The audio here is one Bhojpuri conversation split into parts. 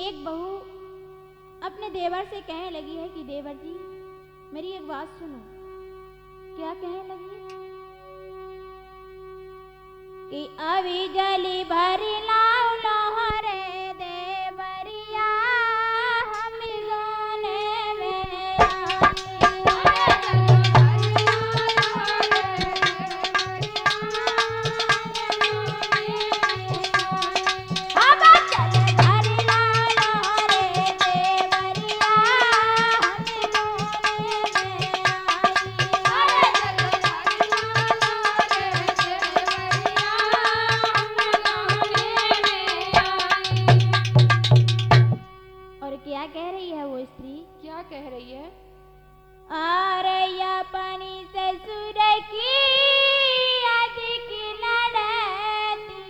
एक बहू अपने देवर से कहने लगी है कि देवर जी मेरी एक बात सुनो। क्या कहने लगी कि अभी जली भरी लाओ लोहरे देवरिया हम गाने में क्या कह रही है वो स्त्री? क्या कह रही है? अरे अपनी ससुर की अधिक लड़ती,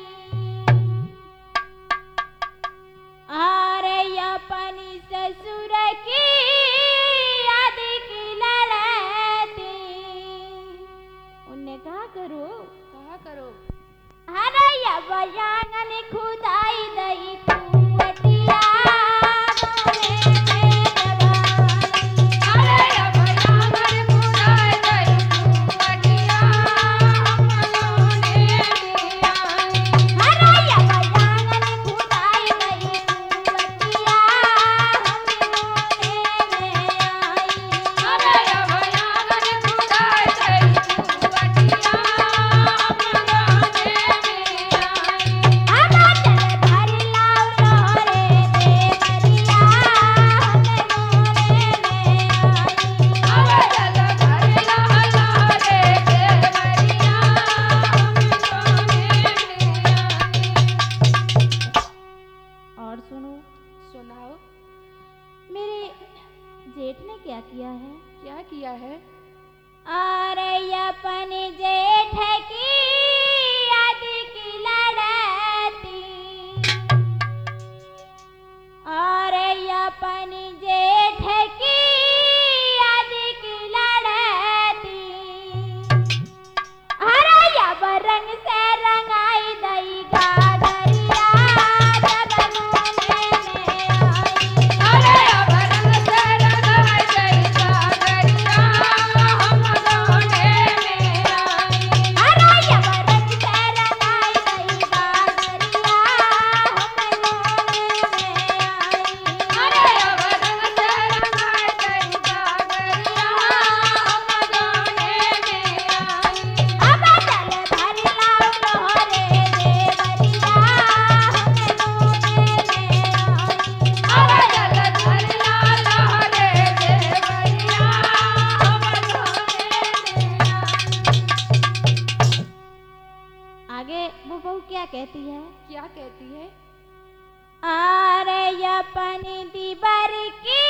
अरे अपनी ससुर की अधिक लड़ती। उन्हें कहा करो अरे या बयान खुदाई दई कुवटिया सुनाओ। मेरे जेठ ने क्या किया है? क्या किया है? अरे अपने जेठ की अधिक लड़ती, अरे अपने जेठ की अधिक लड़ती, अरे अब रंग से रंगाई दई गागरिया क्या कहती है? क्या कहती है? अरे अपनी दीवार की